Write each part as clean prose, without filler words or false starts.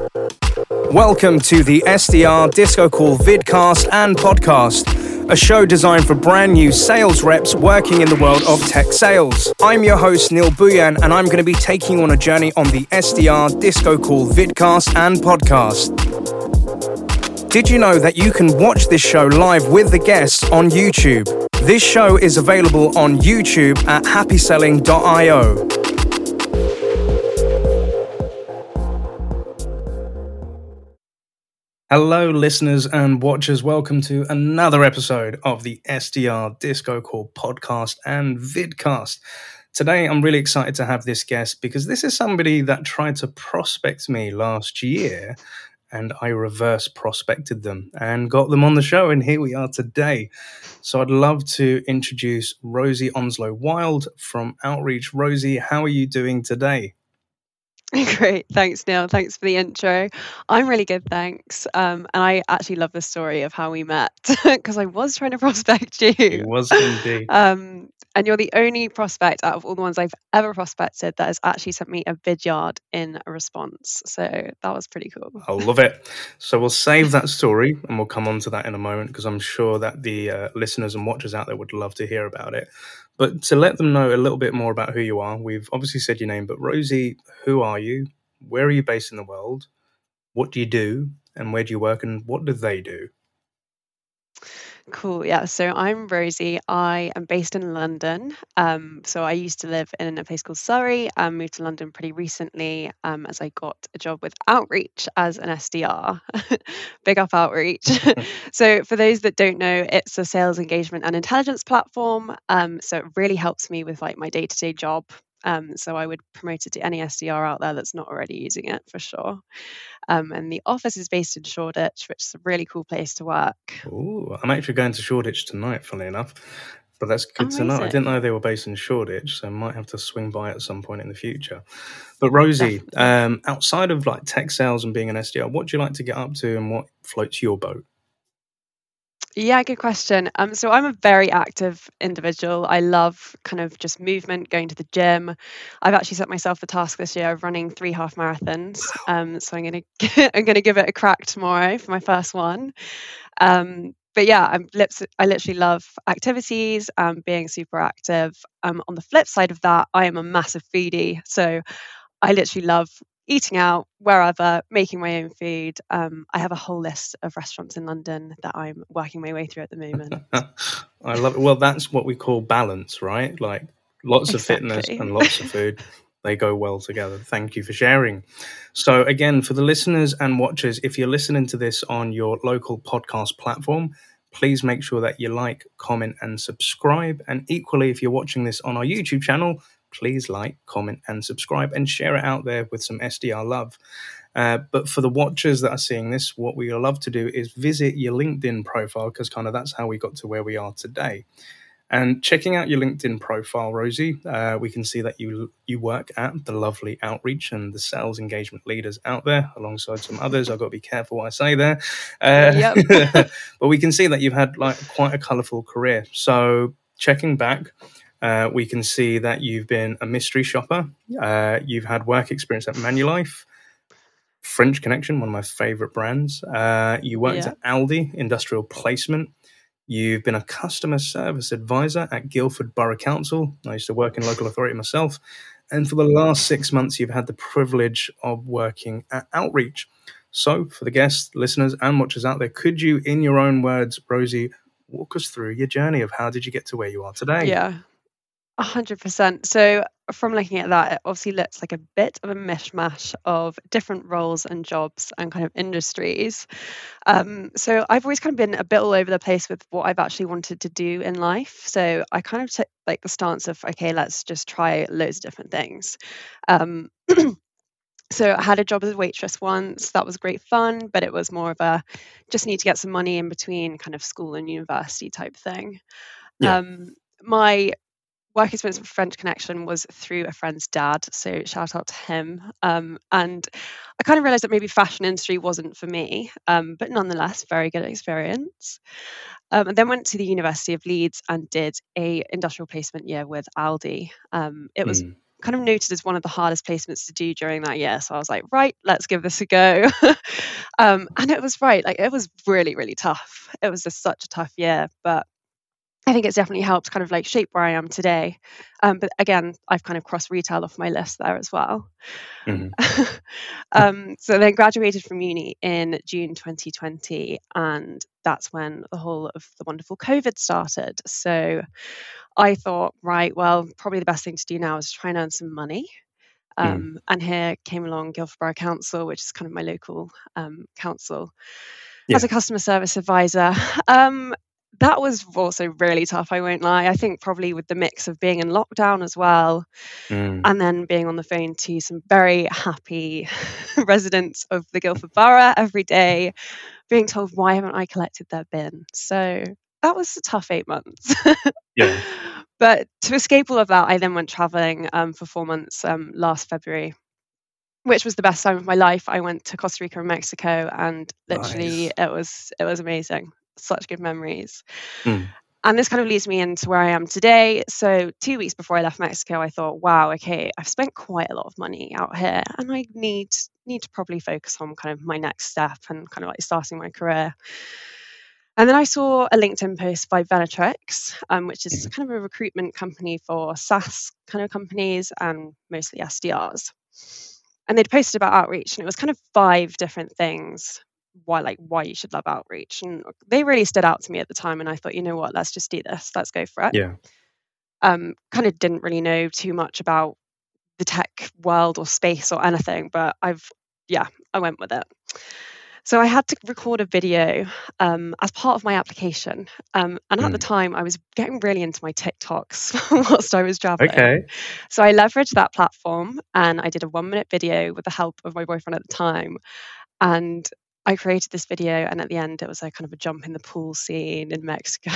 Welcome to the SDR Disco Call vidcast and podcast, a show designed for brand new sales reps working in the world of tech sales. I'm your host, Neil Buyan, and I'm going to be taking you on a journey on the SDR Disco Call vidcast and podcast. Did you know that you can watch this show live with the guests on YouTube? This show is available on YouTube at happyselling.io. Hello, listeners and watchers. Welcome to another episode of the SDR Disco Call podcast and vidcast. Today, I'm really excited to have this guest because this is somebody that tried to prospect me last year, and I reverse prospected them and got them on the show, and here we are today. So I'd love to introduce Rosie Onslow Wild from Outreach. Rosie, how are you doing today? Great. Thanks, Neil. Thanks for the intro. I'm really good, thanks. And I actually love the story of how we met because I was trying to prospect you. It was indeed. And you're the only prospect out of all the ones I've ever prospected that has actually sent me a vidyard in a response. So that was pretty cool. I love it. So we'll save that story and we'll come on to that in a moment because I'm sure that the listeners and watchers out there would love to hear about it. But to let them know a little bit more about who you are, we've obviously said your name, but Rosie, who are you? Where are you based in the world? What do you do? And where do you work? And what do they do? Cool. Yeah. So I'm Rosie. I am based in London. So I used to live in a place called Surrey. I moved to London pretty recently as I got a job with Outreach as an SDR. Big up Outreach. So for those that don't know, it's a sales engagement and intelligence platform. So it really helps me with like my day-to-day job. So I would promote it to any SDR out there that's not already using it for sure. And the office is based in Shoreditch, which is a really cool place to work. Ooh, I'm actually going to Shoreditch tonight, funnily enough. But that's good to know. I didn't know they were based in Shoreditch, so I might have to swing by at some point in the future. But Rosie, outside of like tech sales and being an SDR, what do you like to get up to and what floats your boat? Yeah, good question. So I'm a very active individual. I love kind of just movement, going to the gym. I've actually set myself the task this year of running 3 half marathons. So I'm gonna give it a crack tomorrow for my first one. But yeah, I literally love activities, being super active. On the flip side of that, I am a massive foodie. So I literally love eating out wherever, making my own food. I have a whole list of restaurants in London that I'm working my way through at the moment. I love it. Well, that's what we call balance, right? Like lots of fitness and lots of food. They go well together. Thank you for sharing. So again, for the listeners and watchers, if you're listening to this on your local podcast platform, please make sure that you like, comment, and subscribe. And equally, if you're watching this on our YouTube channel, please like, comment, and subscribe and share it out there with some SDR love. But for the watchers that are seeing this, what we love to do is visit your LinkedIn profile because kind of that's how we got to where we are today. And checking out your LinkedIn profile, Rosie, we can see that you work at the lovely Outreach and the sales engagement leaders out there alongside some others. I've got to be careful what I say there. Yep. But we can see that you've had like quite a colourful career. So checking back, we can see that you've been a mystery shopper. You've had work experience at Manulife, French Connection, one of my favourite brands. You worked at Aldi, industrial placement. You've been a customer service advisor at Guildford Borough Council. I used to work in local authority myself. And for the last 6 months, you've had the privilege of working at Outreach. So for the guests, listeners, and watchers out there, could you, in your own words, Rosie, walk us through your journey of how did you get to where you are today? Yeah. 100%. So from looking at that, it obviously looks like a bit of a mishmash of different roles and jobs and kind of industries. So I've always kind of been a bit all over the place with what I've actually wanted to do in life. So I kind of took like the stance of, okay, let's just try loads of different things. So I had a job as a waitress once. That was great fun, but it was more of a just need to get some money in between kind of school and university type thing. Yeah. My work experience with French Connection was through a friend's dad, so shout out to him. And I kind of realized that maybe fashion industry wasn't for me, but nonetheless, very good experience. And then went to the University of Leeds and did a industrial placement year with Aldi. It was kind of noted as one of the hardest placements to do during that year. So I was like, right, let's give this a go. And it was right, like it was really, really tough. It was just such a tough year, but I think it's definitely helped kind of like shape where I am today. But again, I've kind of crossed retail off my list there as well. So then graduated from uni in June 2020, and that's when the whole of the wonderful COVID started. So I thought, right, well, probably the best thing to do now is try and earn some money. And here came along Guildford Borough Council, which is kind of my local council, as a customer service advisor. That was also really tough, I won't lie. I think probably with the mix of being in lockdown as well, and then being on the phone to some very happy residents of the Guildford Borough every day, being told, why haven't I collected their bin? So that was a tough 8 months. But to escape all of that, I then went traveling for 4 months last February, which was the best time of my life. I went to Costa Rica and Mexico, and literally it was amazing. Such good memories. And this kind of leads me into where I am today. So 2 weeks before I left Mexico, I thought, wow, okay, I've spent quite a lot of money out here, and I need to probably focus on kind of my next step and kind of like starting my career. And then I saw a LinkedIn post by Venatrix, which is kind of a recruitment company for SaaS kind of companies and mostly SDRs. And they'd posted about outreach, and it was kind of 5 different things why you should love outreach. And they really stood out to me at the time. And I thought, you know what, let's just do this. Let's go for it. Kind of didn't really know too much about the tech world or space or anything, but I went with it. So I had to record a video as part of my application. And at the time, I was getting really into my TikToks whilst I was traveling. So I leveraged that platform, and I did a 1-minute video with the help of my boyfriend at the time. And I created this video, and at the end, it was a kind of a jump in the pool scene in Mexico.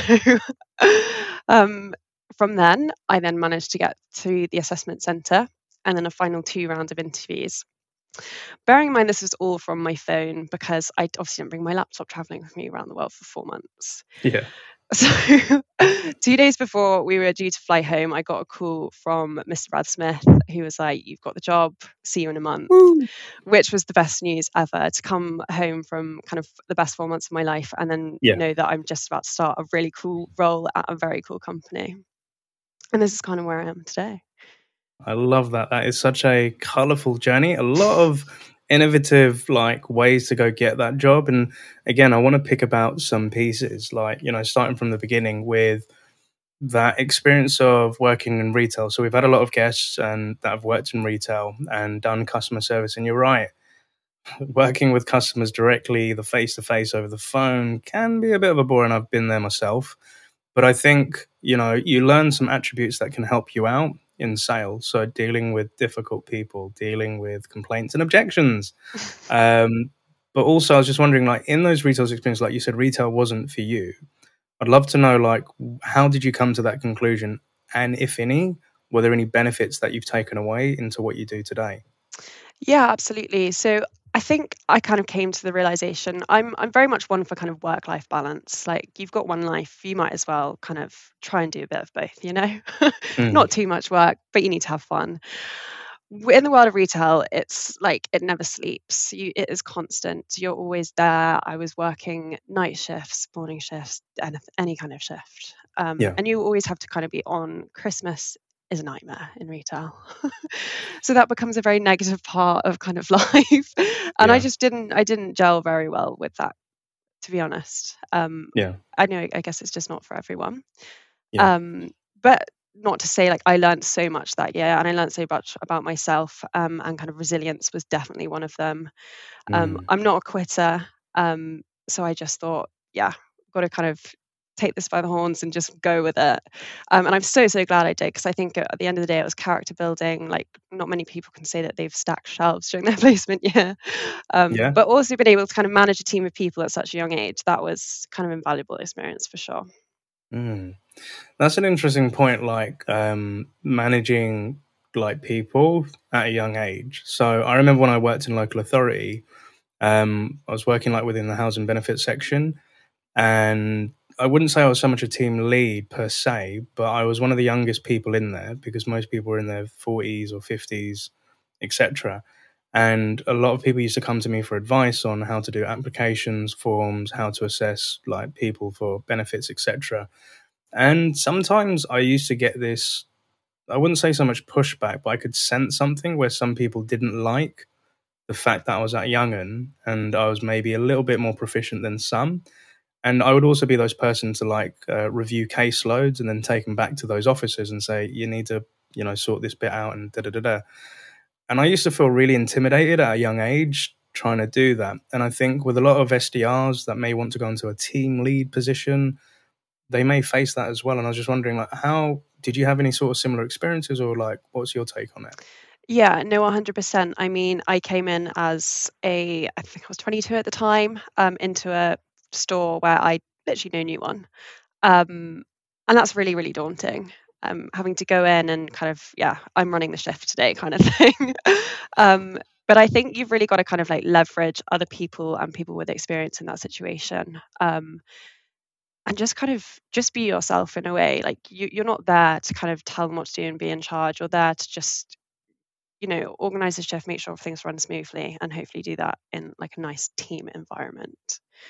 From then, I then managed to get to the assessment centre, and then a final 2 rounds of interviews. Bearing in mind this was all from my phone, because I obviously didn't bring my laptop traveling with me around the world for 4 months. So 2 days before we were due to fly home, I got a call from Mr. Brad Smith, who was like, you've got the job, see you in a month. Which was the best news ever, to come home from kind of the best 4 months of my life and then know that I'm just about to start a really cool role at a very cool company. And this is kind of where I am today. I love that. That is such a colourful journey. A lot of innovative ways to go get that job. And again, I want to pick about some pieces, starting from the beginning with that experience of working in retail. So we've had a lot of guests and that have worked in retail and done customer service. And you're right, working with customers directly, the face-to-face over the phone, can be a bit of a bore, and I've been there myself. But I think, you learn some attributes that can help you out in sales. So dealing with difficult people, dealing with complaints and objections. But also I was just wondering, in those retail experiences, like you said, retail wasn't for you. I'd love to know, how did you come to that conclusion? And if any, were there any benefits that you've taken away into what you do today? Yeah, absolutely. So I think I kind of came to the realization I'm very much one for kind of work-life balance. Like, you've got one life, you might as well kind of try and do a bit of both, Not too much work, but you need to have fun. In the world of retail, it's like it never sleeps. It is constant. You're always there. I was working night shifts, morning shifts, and any kind of shift. And you always have to kind of be on. Christmas is a nightmare in retail. So that becomes a very negative part of kind of life. And I didn't gel very well with that, to be honest. I guess it's just not for everyone. But not to say I learned so much that year, and I learned so much about myself, and kind of resilience was definitely one of them. I'm not a quitter. So I just thought, I've got to kind of take this by the horns and just go with it. And I'm so glad I did, because I think at the end of the day, it was character building. Not many people can say that they've stacked shelves during their placement year. But also been able to kind of manage a team of people at such a young age. That was kind of invaluable experience for sure. That's an interesting point, managing people at a young age. So I remember when I worked in local authority, I was working within the housing benefits section, and I wouldn't say I was so much a team lead per se, but I was one of the youngest people in there because most people were in their 40s or 50s, etc. And a lot of people used to come to me for advice on how to do applications, forms, how to assess like people for benefits, etc. And sometimes I used to get this, I wouldn't say so much pushback, but I could sense something where some people didn't like the fact that I was at Young'un and I was maybe a little bit more proficient than some. And I would also be those person to like review caseloads and then take them back to those officers and say, you need to, sort this bit out and da da da da. And I used to feel really intimidated at a young age trying to do that. And I think with a lot of SDRs that may want to go into a team lead position, they may face that as well. And I was just wondering, like, how did you have any sort of similar experiences, or like, what's your take on it? Yeah, no, 100%. I mean, I came in as I think I was 22 at the time, into a store where I literally no one. And that's really, really daunting. Having to go in and kind of, yeah, I'm running the shift today kind of thing. But I think you've really got to kind of like leverage other people and people with experience in that situation. And just kind of just be yourself in a way. Like you're not there to kind of tell them what to do and be in charge. You're there to just organize the shift, make sure things run smoothly, and hopefully do that in like a nice team environment.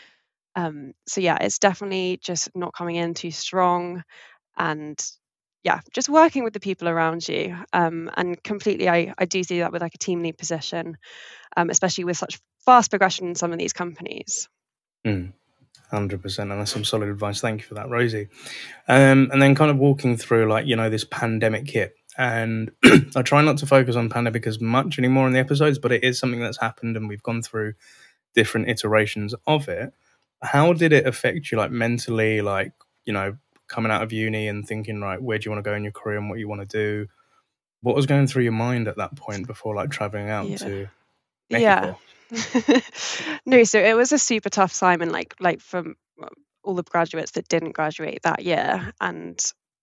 So yeah, it's definitely just not coming in too strong, and yeah, just working with the people around you. And completely, I do see that with like a team lead position, especially with such fast progression in some of these companies. 100%, and that's some solid advice. Thank you for that, Rosie. And then kind of walking through like, this pandemic hit. And I try not to focus on pandemic as much anymore in the episodes, but it is something that's happened and we've gone through different iterations of it. How did it affect you, like mentally, like, coming out of uni and thinking, right, where do you want to go in your career and what you want to do? What was going through your mind at that point before like traveling out to Mexico? Yeah. No, so it was a super tough time, and like from all the graduates that didn't graduate that year, and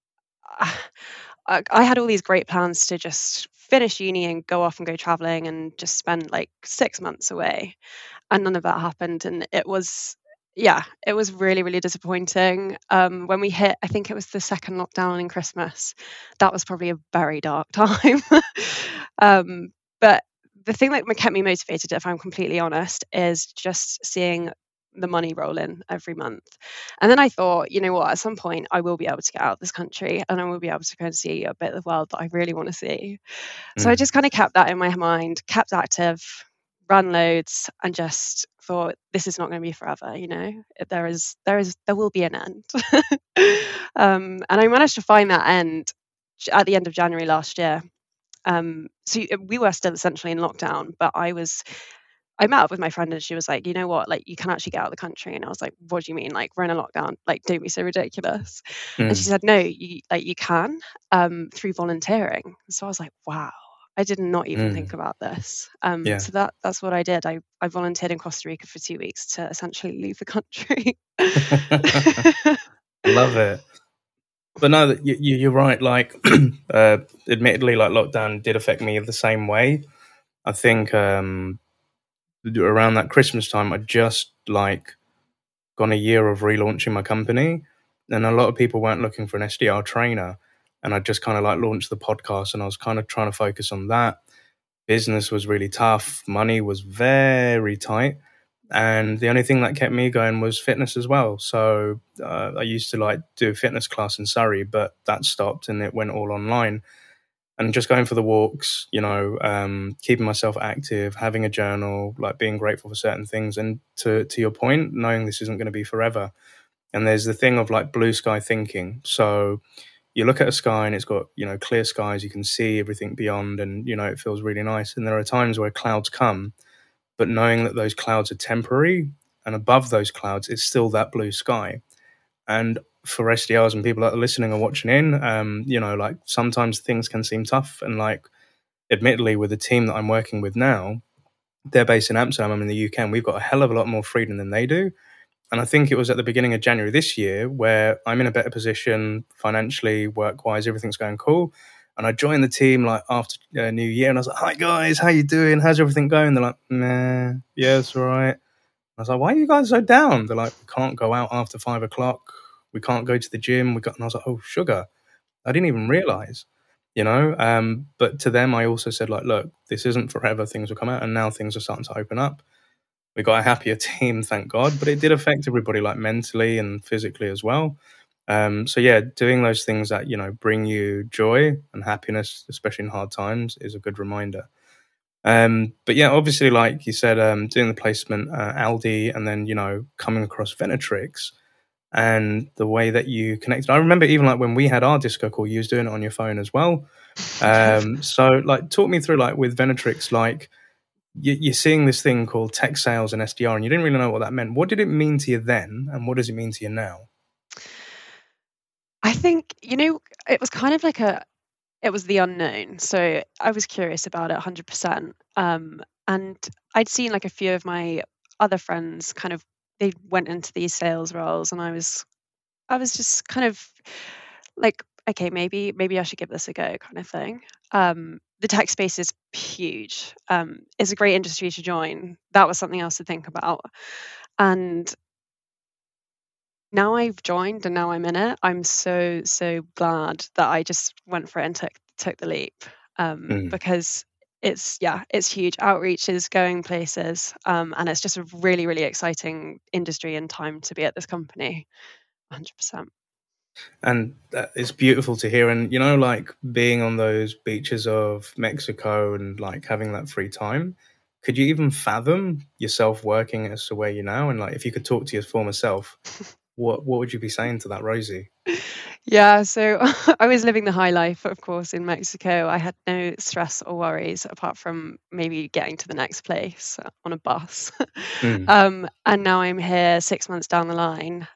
I had all these great plans to just finish uni and go off and go traveling and just spend like 6 months away, and none of that happened. And it was really, really disappointing. When we hit, I think it was the second lockdown in Christmas, that was probably a very dark time. But the thing that kept me motivated, if I'm completely honest, is just seeing the money roll in every month. And then I thought, you know what, at some point I will be able to get out of this country and I will be able to go and see a bit of the world that I really want to see. So I just kind of kept that in my mind, kept active, ran loads, and just thought, this is not going to be forever. There will be an end. And I managed to find that end at the end of January last year. So we were still essentially in lockdown, but I met up with my friend and she was like, you know what, like you can actually get out of the country. And I was like, what do you mean? Like we're in a lockdown, like don't be so ridiculous. And she said, no, you can, through volunteering. So I was like, wow, I did not even think about this. So that's what I did. I volunteered in Costa Rica for 2 weeks to essentially leave the country. Love it. But no, you're right. Like, admittedly, like lockdown did affect me the same way. I think around that Christmas time, I just like gone a year of relaunching my company, and a lot of people weren't looking for an SDR trainer, and I just kind of like launched the podcast, and I was kind of trying to focus on that. Business was really tough, money was very tight, and the only thing that kept me going was fitness as well. So I used to like do a fitness class in Surrey, but that stopped and it went all online. And just going for the walks, keeping myself active, having a journal, like being grateful for certain things. And to your point, knowing this isn't going to be forever. And there's the thing of like blue sky thinking. So you look at a sky and it's got, clear skies, you can see everything beyond and, it feels really nice. And there are times where clouds come, but knowing that those clouds are temporary and above those clouds, it's still that blue sky. And for SDRs and people that are listening or watching in, like sometimes things can seem tough. And like, admittedly, with the team that I'm working with now, they're based in Amsterdam, I'm in the UK, and we've got a hell of a lot more freedom than they do. And I think it was at the beginning of January this year where I'm in a better position financially, work-wise, everything's going cool. And I joined the team like after New Year, and I was like, "Hi guys, how you doing? How's everything going?" They're like, "Nah, yeah, it's all right." I was like, "Why are you guys so down?" They're like, "We can't go out after 5 o'clock. we can't go to the gym. And I was like, oh, sugar. I didn't even realize, but to them, I also said, like, look, this isn't forever. Things will come out. And now things are starting to open up. We got a happier team, thank God, but it did affect everybody, like mentally and physically as well. So yeah, doing those things that, bring you joy and happiness, especially in hard times, is a good reminder. But yeah, obviously, like you said, doing the placement, Aldi, and then, coming across Venatrix and the way that you connected. I remember even like when we had our disco call, you was doing it on your phone as well. So like, talk me through, like, with Venatrix, like, you're seeing this thing called tech sales and SDR, and you didn't really know what that meant. What did it mean to you then, and what does it mean to you now? I think, it was kind of like it was the unknown. So I was curious about it 100%. And I'd seen like a few of my other friends they went into these sales roles, and I was just kind of like, okay, maybe I should give this a go, kind of thing. The tech space is huge. It's a great industry to join. That was something else to think about. And now I've joined and now I'm in it. I'm so glad that I just went for it and took the leap. Because it's huge. Outreach is going places, and it's just a really, really exciting industry and time to be at this company. 100%. And it's beautiful to hear. And, like being on those beaches of Mexico and like having that free time, could you even fathom yourself working as to where you're now? And like, if you could talk to your former self, what would you be saying to that Rosie? Yeah, so I was living the high life, of course, in Mexico. I had no stress or worries apart from maybe getting to the next place on a bus. And now I'm here 6 months down the line.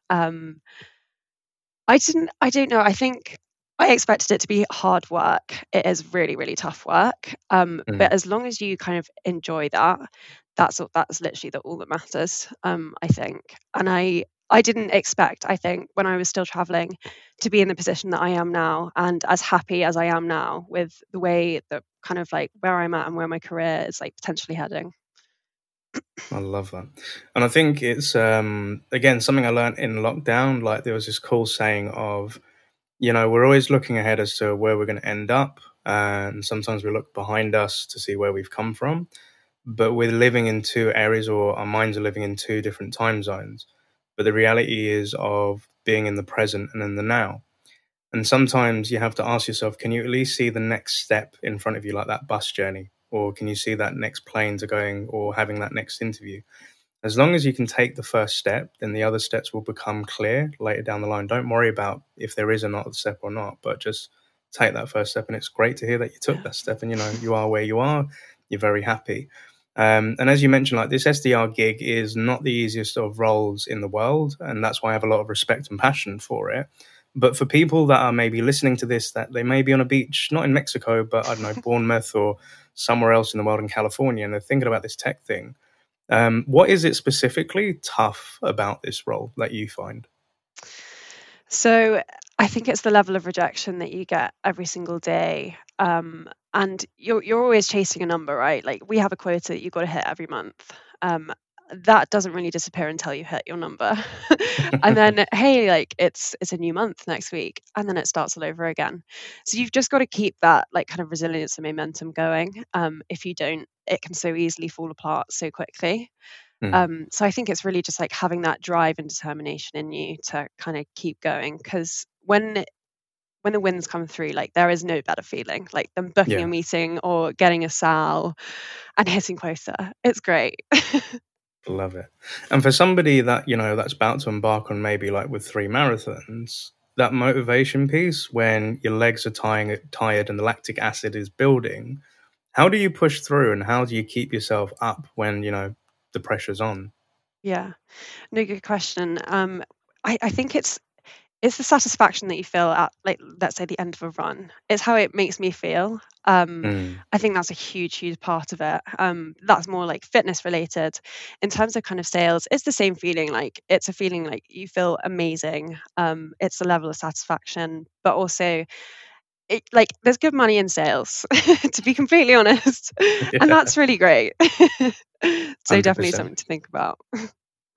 I don't know. I think I expected it to be hard work. It is really, really tough work. But as long as you kind of enjoy that, that's literally all that matters, I think. And I didn't expect, I think, when I was still traveling, to be in the position that I am now, and as happy as I am now with the way that kind of like where I'm at and where my career is like potentially heading. I love that. And I think it's, again, something I learned in lockdown. Like, there was this cool saying of, we're always looking ahead as to where we're going to end up. And sometimes we look behind us to see where we've come from. But we're living in two areas, or our minds are living in two different time zones. But the reality is of being in the present and in the now. And sometimes you have to ask yourself, can you at least see the next step in front of you, like that bus journey? Or can you see that next plane to going, or having that next interview? As long as you can take the first step, then the other steps will become clear later down the line. Don't worry about if there is another step or not, but just take that first step. And it's great to hear that you took that step, and, you are where you are. You're very happy. And as you mentioned, like, this SDR gig is not the easiest of roles in the world. And that's why I have a lot of respect and passion for it. But for people that are maybe listening to this, that they may be on a beach, not in Mexico, but I don't know, Bournemouth or somewhere else in the world, in California, and they're thinking about this tech thing. What is it specifically tough about this role that you find? So I think it's the level of rejection that you get every single day. And you're always chasing a number, right? Like, we have a quota that you've got to hit every month. That doesn't really disappear until you hit your number. And then, hey, like, it's a new month next week, and then it starts all over again. So you've just got to keep that like kind of resilience and momentum going. If you don't, it can so easily fall apart so quickly. So I think it's really just like having that drive and determination in you to kind of keep going, because when the wins come through, like, there is no better feeling like than booking a meeting or getting a sal and hitting quota. It's great. Love it. And for somebody that, that's about to embark on maybe like with 3 marathons, that motivation piece, when your legs are tired and the lactic acid is building, how do you push through, and how do you keep yourself up when, the pressure's on? Yeah, no, good question. I think it's the satisfaction that you feel at, like, let's say, the end of a run. It's how it makes me feel. I think that's a huge part of it. That's more like fitness related. In terms of kind of sales, it's the same feeling. Like, it's a feeling like you feel amazing. It's the level of satisfaction, but also like, there's good money in sales, to be completely honest, and that's really great. So 100%. definitely something to think about.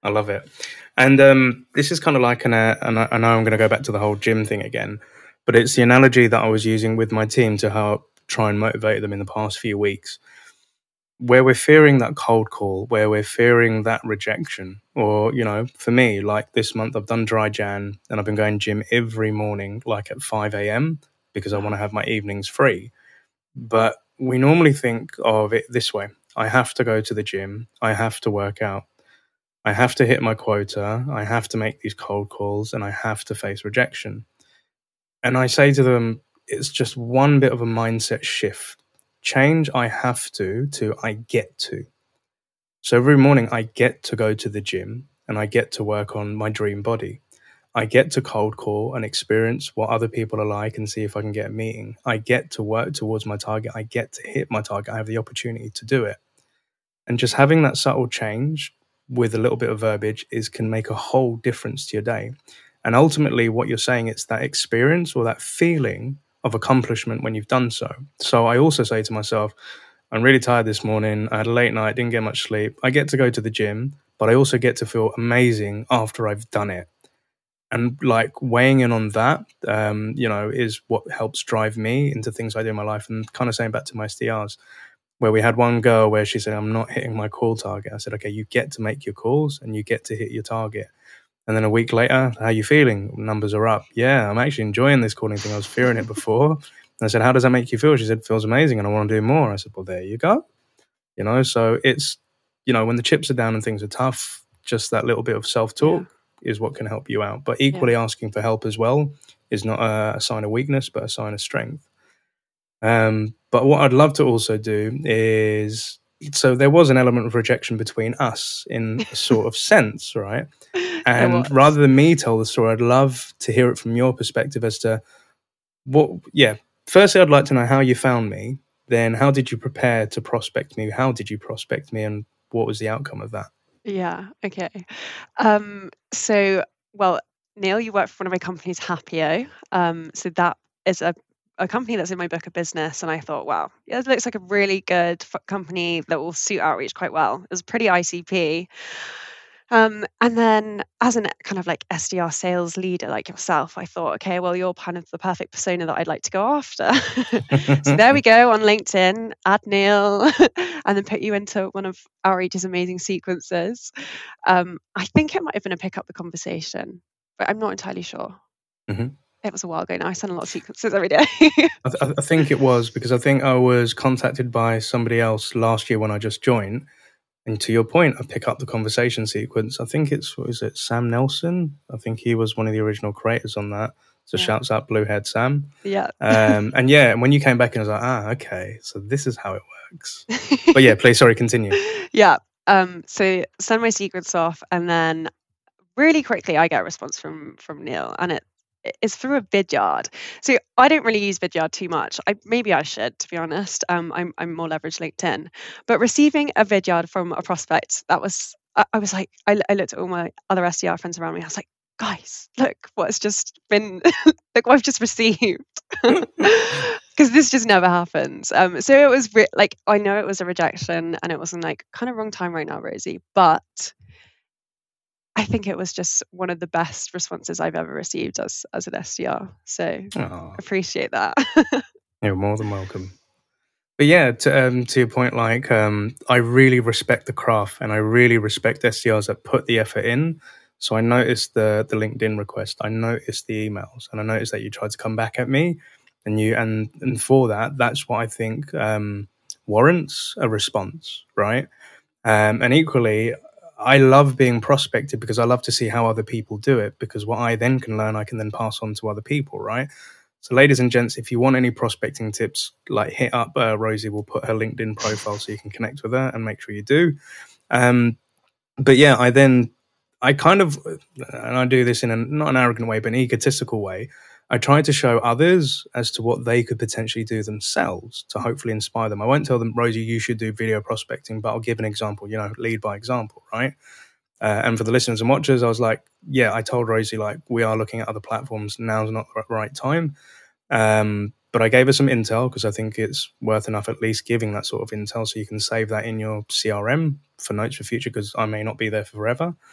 I love it. And this is kind of like and I know I'm going to go back to the whole gym thing again, but it's the analogy that I was using with my team to help try and motivate them in the past few weeks, where we're fearing that cold call, where we're fearing that rejection. Or, for me, like this month, I've done dry Jan and I've been going gym every morning, like at 5 a.m., because I want to have my evenings free. But we normally think of it this way: I have to go to the gym, I have to work out, I have to hit my quota, I have to make these cold calls, and I have to face rejection. And I say to them, it's just one bit of a mindset shift. Change I have to I get to. So every morning I get to go to the gym and I get to work on my dream body. I get to cold call and experience what other people are like and see if I can get a meeting. I get to work towards my target. I get to hit my target. I have the opportunity to do it. And just having that subtle change with a little bit of verbiage can make a whole difference to your day. And ultimately what you're saying, it's that experience or that feeling of accomplishment when you've done so. So I also say to myself, I'm really tired this morning. I had a late night, didn't get much sleep. I get to go to the gym, but I also get to feel amazing after I've done it. And like weighing in on that, is what helps drive me into things I do in my life. And kind of saying back to my SDRs, where we had one girl where she said, I'm not hitting my call target. I said, okay, you get to make your calls and you get to hit your target. And then a week later, how are you feeling? Numbers are up. Yeah, I'm actually enjoying this calling thing. I was fearing it before. And I said, how does that make you feel? She said, it feels amazing and I want to do more. I said, well, there you go. So it's, when the chips are down and things are tough, just that little bit of self-talk is what can help you out. But equally asking for help as well is not a sign of weakness, but a sign of strength. But what I'd love to also do is, so there was an element of rejection between us in a sort of sense, right? And rather than me tell the story, I'd love to hear it from your perspective as to firstly, I'd like to know how you found me. Then how did you prepare to prospect me? How did you prospect me? And what was the outcome of that? Yeah, okay. Neil, you work for one of my companies, Hapio. So that is a company that's in my book of business. And I thought, wow, it looks like a really good company that will suit outreach quite well. It was pretty ICP. And then as an kind of like SDR sales leader like yourself, I thought, okay, well, you're kind of the perfect persona that I'd like to go after. So there we go on LinkedIn, add Neil, and then put you into one of Outreach's amazing sequences. I think it might have been a pick up the conversation, but I'm not entirely sure. Mm-hmm. It was a while ago now. I send a lot of sequences every day. I think it was because I think I was contacted by somebody else last year when I just joined. And to your point, I pick up the conversation sequence. I think is it Sam Nelson? I think he was one of the original creators on that. So shouts out Bluehead Sam. Yeah. And when you came back, and I was like, okay, so this is how it works. But yeah, please, sorry, continue. Yeah. So send my sequence off, and then really quickly I get a response from Neil, and it's through a Vidyard. So I don't really use Vidyard too much. Maybe I should, to be honest. I'm more leveraged LinkedIn, but receiving a Vidyard from a prospect, that was I was like, I looked at all my other SDR friends around me. I was like, guys, look what's just been, look what I've just received, because this just never happens. So it was I know it was a rejection, and it wasn't like kind of wrong time right now, Rosie, but I think it was just one of the best responses I've ever received as an SDR. So appreciate that. You're more than welcome. But yeah, to your point, I really respect the craft and I really respect SDRs that put the effort in. So I noticed the LinkedIn request, I noticed the emails, and I noticed that you tried to come back at me, and for that's what I think warrants a response, right? And equally, I love being prospected because I love to see how other people do it, because what I then can learn, I can then pass on to other people, right? So ladies and gents, if you want any prospecting tips, hit up Rosie. We'll put her LinkedIn profile so you can connect with her, and make sure you do. But yeah, I kind of, and I do this in not an arrogant way, but an egotistical way. I try to show others as to what they could potentially do themselves to hopefully inspire them. I won't tell them, Rosie, you should do video prospecting, but I'll give an example, lead by example, right? And for the listeners and watchers, I was like, I told Rosie, we are looking at other platforms. Now's not the right time. But I gave her some intel because I think it's worth enough at least giving that sort of intel so you can save that in your CRM for notes for future, because I may not be there forever.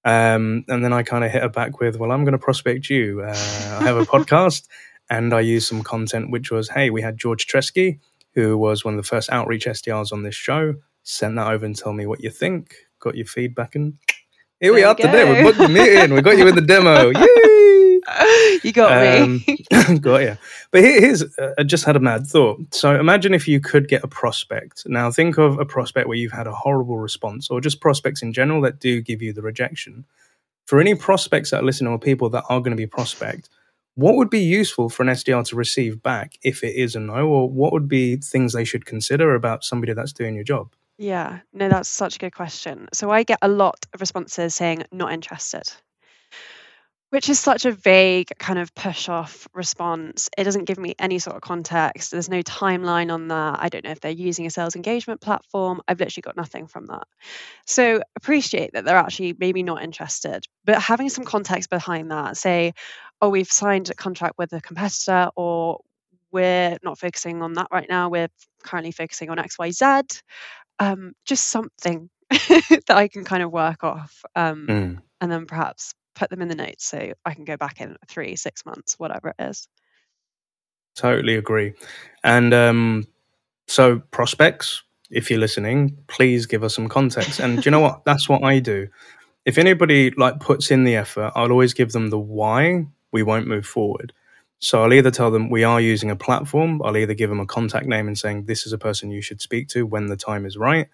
And then I kind of hit her back with, well, I'm going to prospect you. I have a podcast, and I used some content, which was, hey, we had George Tresky, who was one of the first outreach SDRs on this show. Send that over and tell me what you think. Got your feedback, and here we are today. We booked the meeting. We got you in the demo. Yay! You got me. Got you. But here's, I just had a mad thought. So imagine if you could get a prospect. Now think of a prospect where you've had a horrible response, or just prospects in general that do give you the rejection. For any prospects that are listening, or people that are going to be prospect, what would be useful for an SDR to receive back if it is a no, or what would be things they should consider about somebody that's doing your job? Yeah, no, that's such a good question. So I get a lot of responses saying not interested, which is such a vague kind of push off response. It doesn't give me any sort of context. There's no timeline on that. I don't know if they're using a sales engagement platform. I've literally got nothing from that. So appreciate that they're actually maybe not interested, but having some context behind that, say, oh, we've signed a contract with a competitor, or we're not focusing on that right now. We're currently focusing on XYZ. Just something that I can kind of work off, and then perhaps put them in the notes so I can go back in 3-6 months, whatever it is. Totally agree. And so prospects, if you're listening, please give us some context. And do you know what? That's what I do. If anybody like puts in the effort, I'll always give them the why we won't move forward. So I'll either tell them we are using a platform. I'll either give them a contact name and saying this is a person you should speak to when the time is right.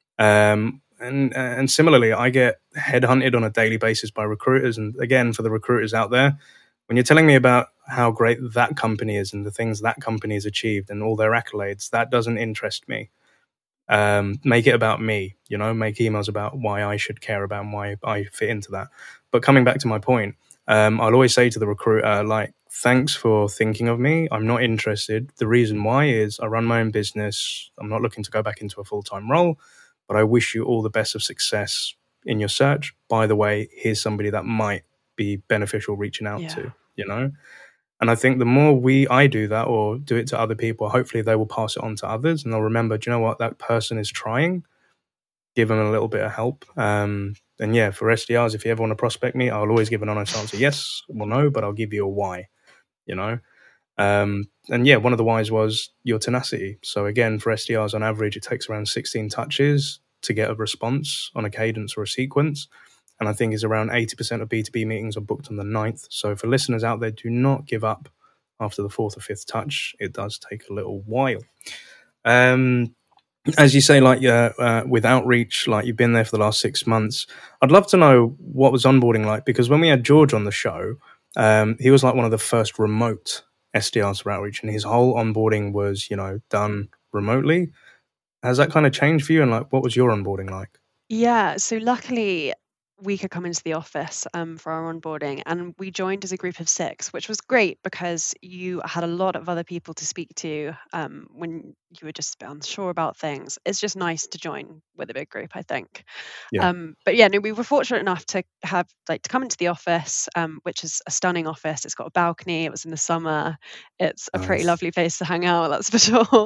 And similarly, I get headhunted on a daily basis by recruiters. And again, for the recruiters out there, when you're telling me about how great that company is and the things that company has achieved and all their accolades, that doesn't interest me. Make it about me, make emails about why I should care about and why I fit into that. But coming back to my point, I'll always say to the recruiter, thanks for thinking of me. I'm not interested. The reason why is I run my own business. I'm not looking to go back into a full-time role, but I wish you all the best of success in your search. By the way, here's somebody that might be beneficial reaching out to, And I think the more I do that or do it to other people, hopefully they will pass it on to others and they'll remember, do you know what, that person is trying, give them a little bit of help. And yeah, for SDRs, if you ever want to prospect me, I'll always give an honest answer. Yes or no, but I'll give you a why, And yeah, one of the whys was your tenacity. So again, for SDRs on average, it takes around 16 touches to get a response on a cadence or a sequence. And I think it's around 80% of B2B meetings are booked on the 9th. So for listeners out there, do not give up after the 4th or 5th touch. It does take a little while. As you say, with outreach, you've been there for the last 6 months. I'd love to know what was onboarding like, because when we had George on the show, he was like one of the first remote SDRs for outreach, and his whole onboarding was, done remotely. Has that kind of changed for you? And what was your onboarding like? Yeah, so luckily we could come into the office for our onboarding, and we joined as a group of 6, which was great because you had a lot of other people to speak to when you were just a bit unsure about things. It's just nice to join with a big group, I think. Yeah. But yeah, no, we were fortunate enough to have to come into the office, which is a stunning office. It's got a balcony. It was in the summer. It's a pretty lovely place to hang out, that's for sure.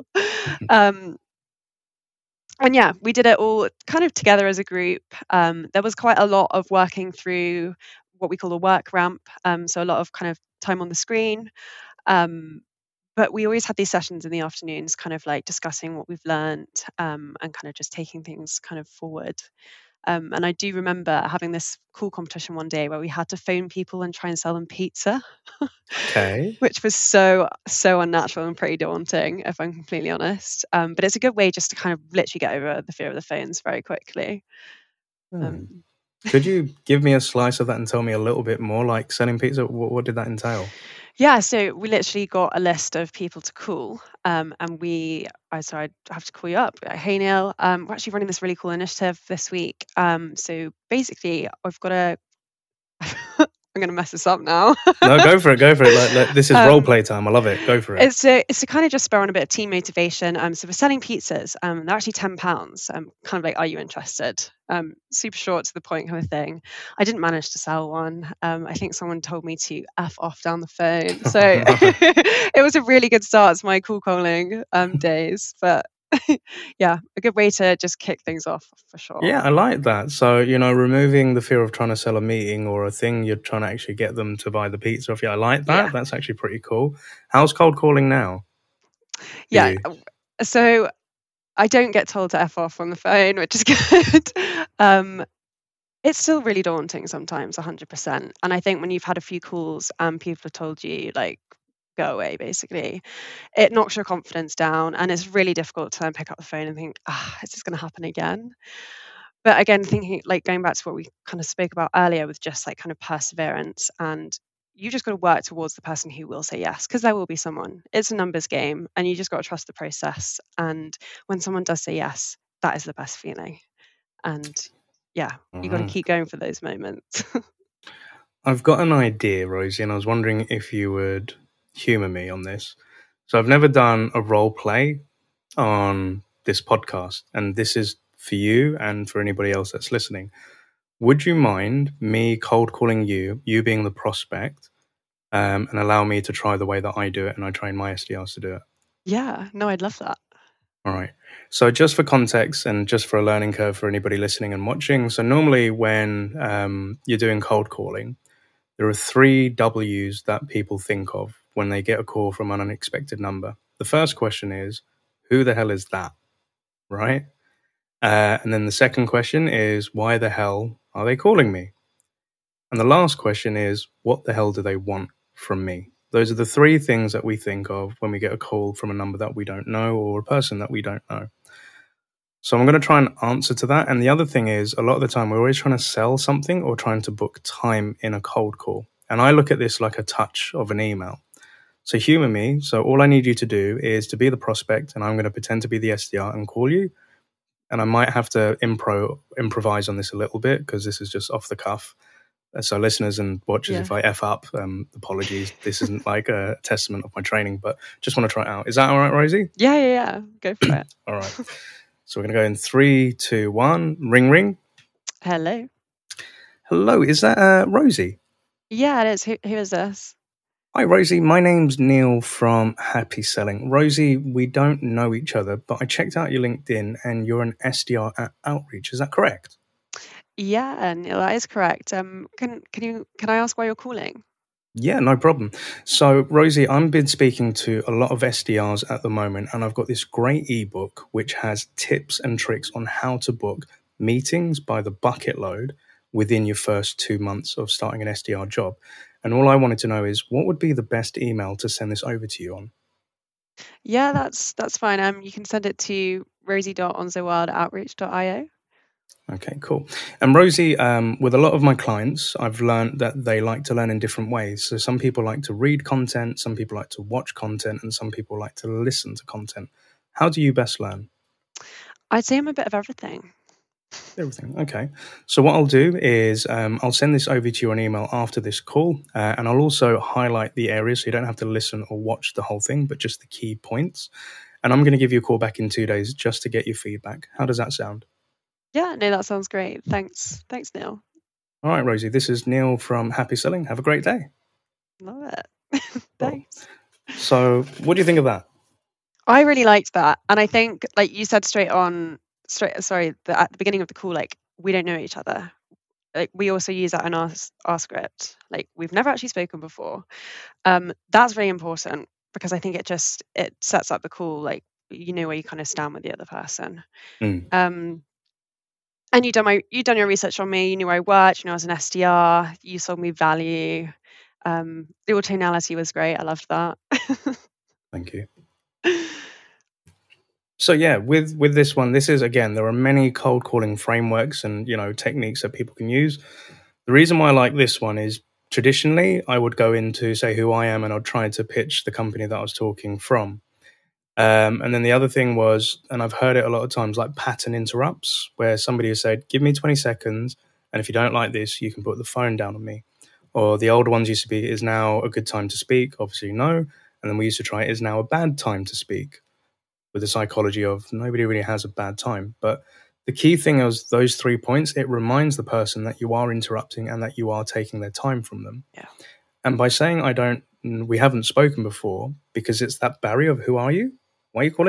And yeah, we did it all kind of together as a group. There was quite a lot of working through what we call a work ramp. So a lot of kind of time on the screen. But we always had these sessions in the afternoons, kind of discussing what we've learned and kind of just taking things kind of forward. And I do remember having this cool competition one day where we had to phone people and try and sell them pizza. Okay. Which was so unnatural and pretty daunting, if I'm completely honest. But it's a good way just to kind of literally get over the fear of the phones very quickly. Could you give me a slice of that and tell me a little bit more, like selling pizza? What did that entail? Yeah, so we literally got a list of people to call, and so I'd have to call you up. Hey Neil, we're actually running this really cool initiative this week. So basically, I've got a I'm going to mess this up now. No, go for it. This is role play time. I love it. Go for it. It's to kind of just spur on a bit of team motivation. So we're selling pizzas. They're actually £10. Kind of like, are you interested? Super short to the point kind of thing. I didn't manage to sell one. I think someone told me to F off down the phone. So it was a really good start to my cool calling days. But Yeah, a good way to just kick things off for sure. Yeah, I like that. So, removing the fear of trying to sell a meeting or a thing, you're trying to actually get them to buy the pizza off you. I like that. Yeah. That's actually pretty cool. How's cold calling now? Yeah. So I don't get told to F off on the phone, which is good. It's still really daunting sometimes, 100%. And I think when you've had a few calls and people have told you, like, go away, basically, it knocks your confidence down. And it's really difficult to then pick up the phone and think, is this going to happen again? But again, thinking, like, going back to what we kind of spoke about earlier with just like kind of perseverance, and you just got to work towards the person who will say yes, because there will be someone. It's a numbers game, and you just got to trust the process. And when someone does say yes, that is the best feeling. And yeah, you got to keep going for those moments. I've got an idea, Rosie, and I was wondering if you would humor me on this. So I've never done a role play on this podcast, and this is for you and for anybody else that's listening. Would you mind me cold calling you being the prospect, and allow me to try the way that I do it and I train my SDRs to do it? Yeah, no, I'd love that. All right. So just for context and just for a learning curve for anybody listening and watching. So normally when you're doing cold calling, there are 3 W's that people think of when they get a call from an unexpected number. The first question is, who the hell is that? Right? And then the second question is, why the hell are they calling me? And the last question is, what the hell do they want from me? Those are the 3 things that we think of when we get a call from a number that we don't know or a person that we don't know. So I'm going to try and answer to that. And the other thing is, a lot of the time, we're always trying to sell something or trying to book time in a cold call. And I look at this like a touch of an email. So humor me. So all I need you to do is to be the prospect, and I'm going to pretend to be the SDR and call you. And I might have to improvise on this a little bit because this is just off the cuff. So listeners and watchers, if I F up, apologies. This isn't like a testament of my training, but just want to try it out. Is that all right, Rosie? Yeah. Go for it. All right. So we're going to go in 3, 2, 1. Ring, ring. Hello. Hello. Is that Rosie? Yeah, it is. Who is this? Hi, Rosie. My name's Neil from Happy Selling. Rosie, we don't know each other, but I checked out your LinkedIn and you're an SDR at Outreach. Is that correct? Yeah, Neil, that is correct. Can I ask why you're calling? Yeah, no problem. So, Rosie, I've been speaking to a lot of SDRs at the moment, and I've got this great ebook which has tips and tricks on how to book meetings by the bucket load within your first 2 months of starting an SDR job. And all I wanted to know is, what would be the best email to send this over to you on? Yeah, that's fine. You can send it to rosie.onzowild@outreach.io. Okay, cool. And Rosie, with a lot of my clients, I've learned that they like to learn in different ways. So some people like to read content, some people like to watch content, and some people like to listen to content. How do you best learn? I'd say I'm a bit of everything. Everything. Okay. So what I'll do is I'll send this over to you on email after this call, and I'll also highlight the areas so you don't have to listen or watch the whole thing, but just the key points. And I'm going to give you a call back in 2 days just to get your feedback. How does that sound? Yeah, no, that sounds great. Thanks, Neil. All right, Rosie, this is Neil from Happy Selling. Have a great day. Love it. Thanks. So what do you think of that? I really liked that. And I think, like you said at the beginning of the call, like, we don't know each other. Like, we also use that in our script. Like, we've never actually spoken before. That's really important because I think it sets up the call, like, you know, where you kind of stand with the other person. And you've done your research on me. You knew where I worked. You know, I was an SDR. You sold me value. The tonality was great. I loved that. Thank you. So yeah, with this one, this is, again, there are many cold calling frameworks and, techniques that people can use. The reason why I like this one is traditionally I would go into say who I am and I'd try to pitch the company that I was talking from. And then the other thing was, and I've heard it a lot of times, like pattern interrupts, where somebody has said, give me 20 seconds. And if you don't like this, you can put the phone down on me. Or the old ones used to be, is now a good time to speak? Obviously, no. And then we used to try, is now a bad time to speak? With the psychology of nobody really has a bad time. But the key thing is those 3 points, it reminds the person that you are interrupting and that you are taking their time from them. Yeah. And by saying we haven't spoken before, because it's that barrier of who are you? Why are you calling me?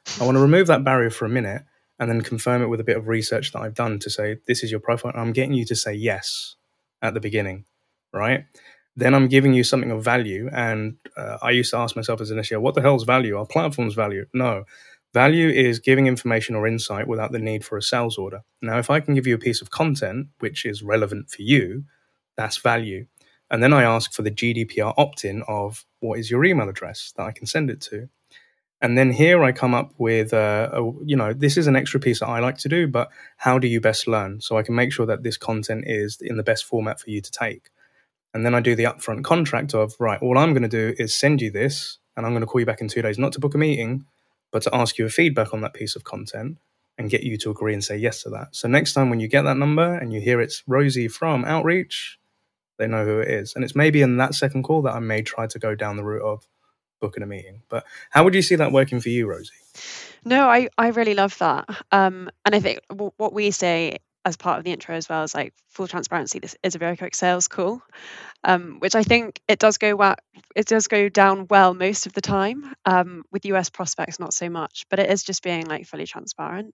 I want to remove that barrier for a minute and then confirm it with a bit of research that I've done to say, this is your profile. I'm getting you to say yes at the beginning, right? Then I'm giving you something of value. And I used to ask myself as an SEO, what the hell's value? Are platforms value? No. Value is giving information or insight without the need for a sales order. Now, if I can give you a piece of content which is relevant for you, that's value. And then I ask for the GDPR opt-in of what is your email address that I can send it to. And then here I come up with, this is an extra piece that I like to do, but how do you best learn? So I can make sure that this content is in the best format for you to take. And then I do the upfront contract of, right, all I'm going to do is send you this, and I'm going to call you back in 2 days, not to book a meeting, but to ask you a feedback on that piece of content and get you to agree and say yes to that. So next time when you get that number and you hear it's Rosie from Outreach, they know who it is. And it's maybe in that second call that I may try to go down the route of booking a meeting. But how would you see that working for you, Rosie? No, I really love that. And I think what we say as part of the intro as well is like, full transparency, this is a very quick sales call, which I think it does go down well most of the time. With US prospects, not so much, but it is just being like fully transparent.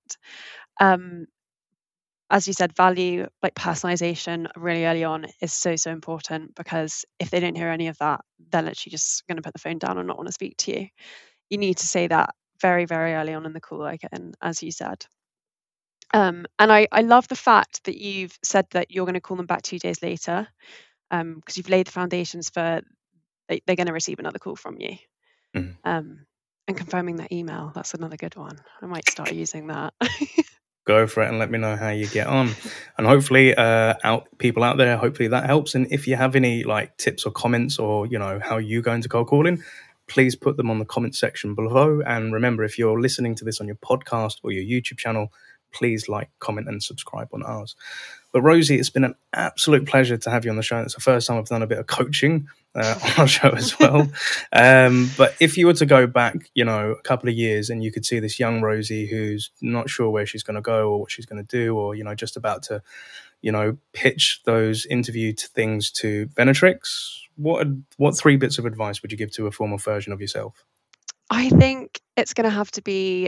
As you said, value, like personalization really early on is so important, because if they don't hear any of that, they're literally just going to put the phone down and not want to speak to you. You need to say that very, very early on in the call, like, and as you said. And I love the fact that you've said that you're going to call them back 2 days later, because you've laid the foundations for they're going to receive another call from you. And confirming that email, that's another good one. I might start using that. Go for it and let me know how you get on. And hopefully people out there, hopefully that helps. And if you have any like tips or comments, or how you go into cold calling, please put them on the comment section below. And remember, if you're listening to this on your podcast or your YouTube channel, please like, comment and subscribe on ours. But Rosie, it's been an absolute pleasure to have you on the show. It's the first time I've done a bit of coaching on our show as well. But if you were to go back, a couple of years, and you could see this young Rosie who's not sure where she's going to go or what she's going to do, or, just about to, pitch those interview things to Venatrix, what 3 bits of advice would you give to a former version of yourself? I think it's going to have to be,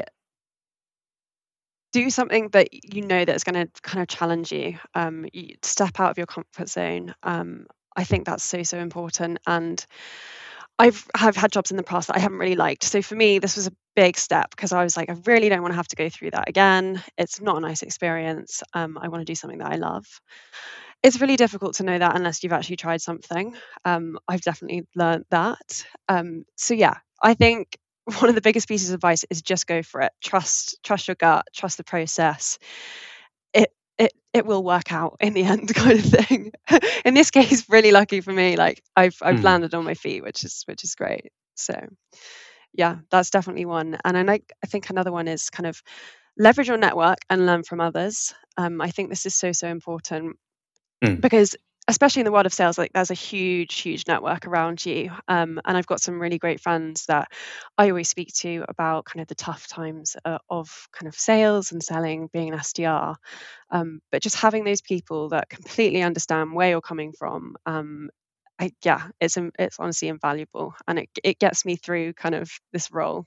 do something that that's going to kind of challenge you. You step out of your comfort zone. I think that's so important. And I've had jobs in the past that I haven't really liked. So for me, this was a big step, because I was like, I really don't want to have to go through that again. It's not a nice experience. I want to do something that I love. It's really difficult to know that unless you've actually tried something. I've definitely learned that. So yeah, I think one of the biggest pieces of advice is just go for it. Trust your gut, trust the process. It will work out in the end, kind of thing. In this case, really lucky for me, like I've landed on my feet, which is great. So yeah, that's definitely one. And I think another one is kind of leverage your network and learn from others. I think this is so important, because especially in the world of sales, like there's a huge network around you. And I've got some really great friends that I always speak to about kind of the tough times of kind of sales and selling, being an SDR. But just having those people that completely understand where you're coming from, it's honestly invaluable, and it gets me through kind of this role.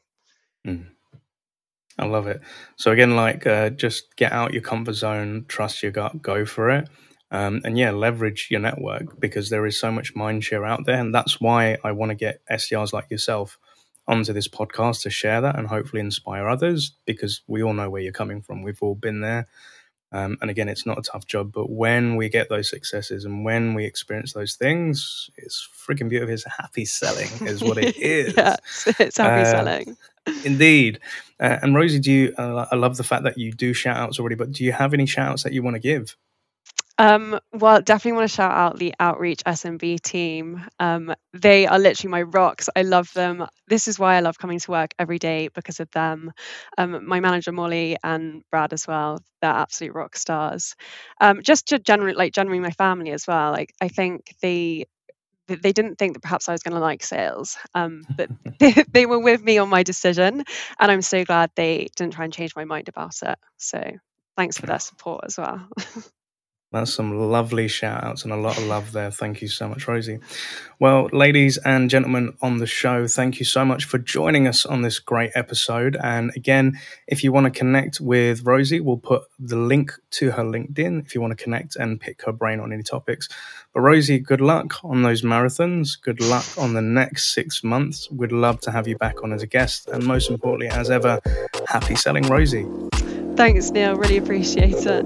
I love it. So again, just get out your comfort zone, trust your gut, go for it. And leverage your network, because there is so much mindshare out there. And that's why I want to get SDRs like yourself onto this podcast to share that and hopefully inspire others, because we all know where you're coming from. We've all been there. And again, it's not a tough job, but when we get those successes and when we experience those things, it's freaking beautiful. It's happy selling is what it is. Yes, it's happy selling. Indeed. And Rosie, I love the fact that you do shout outs already, but do you have any shout outs that you want to give? Well, definitely want to shout out the Outreach SMB team. They are literally my rocks. I love them. This is why I love coming to work every day, because of them. My manager Molly and Brad as well. They're absolute rock stars. Just to generally my family as well. Like, I think they didn't think that perhaps I was going to like sales, but they were with me on my decision, and I'm so glad they didn't try and change my mind about it. So thanks for their support as well. That's some lovely shout outs and a lot of love there. Thank you so much, Rosie. Well, ladies and gentlemen on the show, thank you so much for joining us on this great episode. And again, if you want to connect with Rosie, we'll put the link to her LinkedIn if you want to connect and pick her brain on any topics. But Rosie, good luck on those marathons. Good luck on the next 6 months. We'd love to have you back on as a guest. And most importantly, as ever, happy selling, Rosie. Thanks, Neil. Really appreciate it.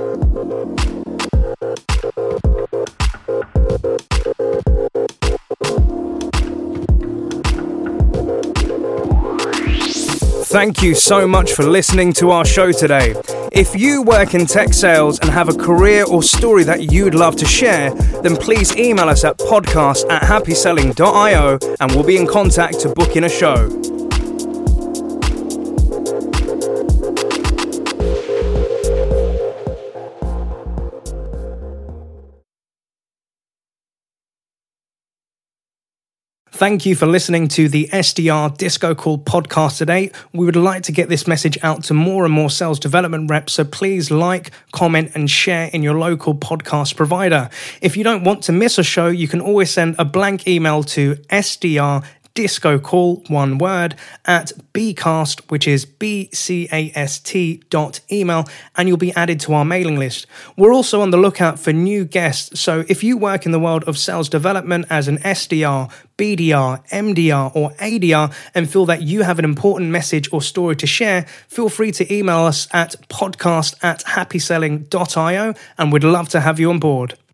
Thank you so much for listening to our show today. If you work in tech sales and have a career or story that you'd love to share, then please email us at podcast@happyselling.io and we'll be in contact to book in a show. Thank you for listening to the SDR Disco Call podcast today. We would like to get this message out to more and more sales development reps, so please like, comment, and share in your local podcast provider. If you don't want to miss a show, you can always send a blank email to SDR Disco Call, one word, at bcast, which is bcast.email, and you'll be added to our mailing list. We're also on the lookout for new guests, so if you work in the world of sales development as an SDR, BDR, MDR, or ADR, and feel that you have an important message or story to share, feel free to email us at podcast@happyselling.io, and we'd love to have you on board.